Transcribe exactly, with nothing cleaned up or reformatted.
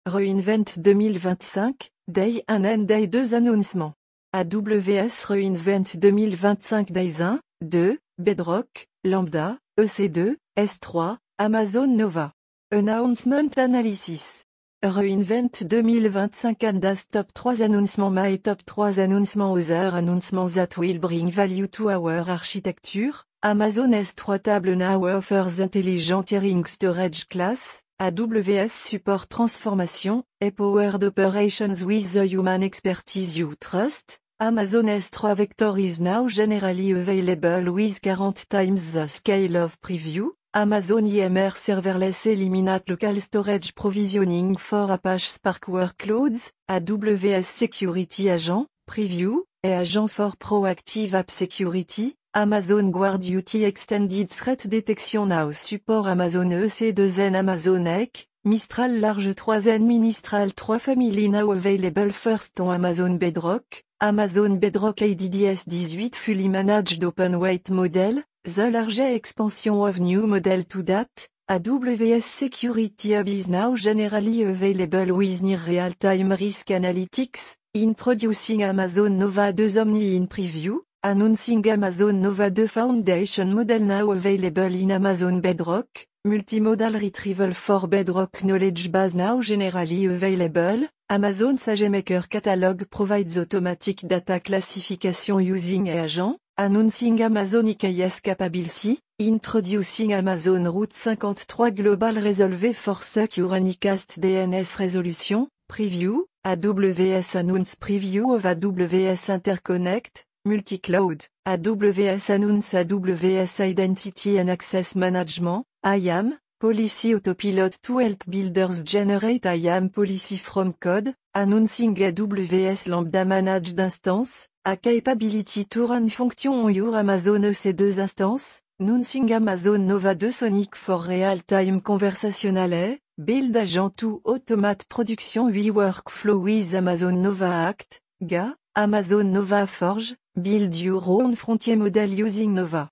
Reinvent deux mille vingt-cinq, Day un and Day deux Annoncement. A W S Reinvent deux mille vingt-cinq Days un, deux, Bedrock, Lambda, E C deux, S trois, Amazon Nova. Announcement Analysis. Reinvent deux mille vingt-cinq and Days Top trois Announcements My Top trois Announcements Other Announcements that will bring value to our architecture. Amazon S trois Table now offers Intelligent Earring Storage Class. A W S Support Transformation, Empowered Operations with the Human Expertise You Trust. Amazon S trois Vector is now generally available with forty times the scale of preview. Amazon I M R Serverless Eliminate Local Storage Provisioning for Apache Spark Workloads. A W S Security Agent, Preview, et Agent for Proactive App Security. Amazon Guard Duty Extended Threat Detection Now Support Amazon E C deux N Amazon Eck, Mistral Large trois N Mistral trois Family Now Available First on Amazon Bedrock, Amazon Bedrock A D D S dix-huit Fully Managed Open Weight Model, The Large Expansion of New Model to Date. A W S Security Hub is now generally available with near real-time risk analytics, introducing Amazon Nova two Omni in preview. Announcing Amazon Nova two Foundation Model now available in Amazon Bedrock, Multimodal Retrieval for Bedrock Knowledge Base now generally available. Amazon SageMaker Catalog provides automatic data classification using agent. Announcing Amazon I K S Capability, Introducing Amazon Route cinquante-trois Global Resolve for Secure Unicast D N S Resolution, Preview. A W S Announce Preview of A W S Interconnect. Multicloud, A W S Announce A W S Identity and Access Management, I A M, Policy Autopilot to help builders generate I A M policy from code. Announcing A W S Lambda Managed Instance, a capability to run function on your Amazon E C two instance. Announcing Amazon Nova two Sonic for real-time conversational A I, build agent to automate production we workflow with Amazon Nova Act, G A. Amazon Nova Forge, build your own frontier model using Nova.